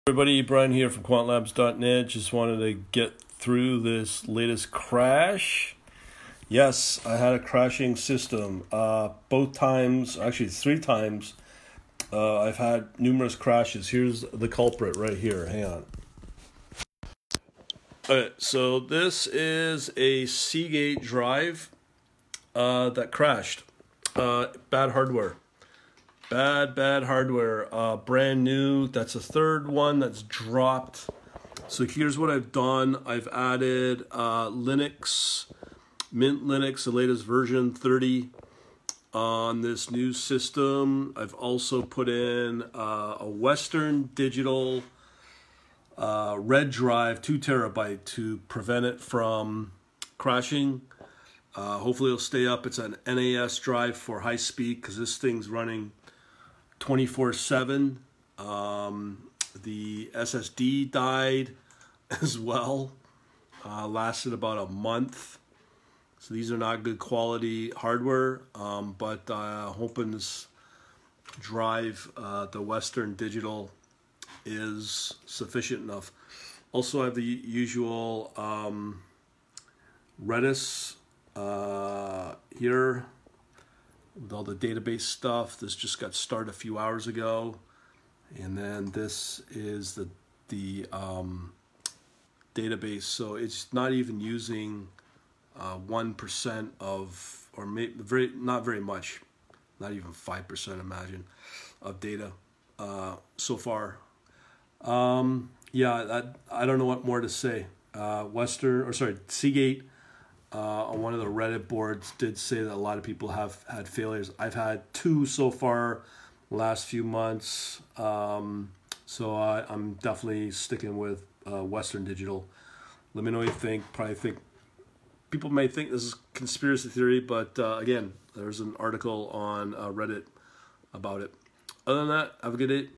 Everybody, Brian here from quantlabs.net. Just wanted to get through this latest crash. Yes, I had a crashing system. Both times, actually 3 times, I've had numerous crashes. Here's the culprit right here. Hang on. Alright, so this is a Seagate drive that crashed. Bad hardware. Bad hardware. Brand new. That's a third one that's dropped. So here's what I've done. I've added Linux, Mint Linux, the latest version 30 on this new system. I've also put in a Western Digital red drive, 2 terabyte, to prevent it from crashing. Hopefully it'll stay up. It's an NAS drive for high speed because this thing's running 24/7. The SSD died as well. Lasted about a month. So these are not good quality hardware, but hoping this drive, the Western Digital, is sufficient enough. Also, I have the usual Redis here with all the database stuff. This just got started a few hours ago, and then this is the database. So it's not even using 1% of, or maybe not very much, not even 5%, imagine, of data so far. Yeah, I don't know what more to say. Seagate, on one of the Reddit boards, did say that a lot of people have had failures. I've had 2 so far last few months. So I'm definitely sticking with Western Digital. Let me know what you think. People may think this is conspiracy theory, but again, there's an article on Reddit about it. Other than that, have a good day.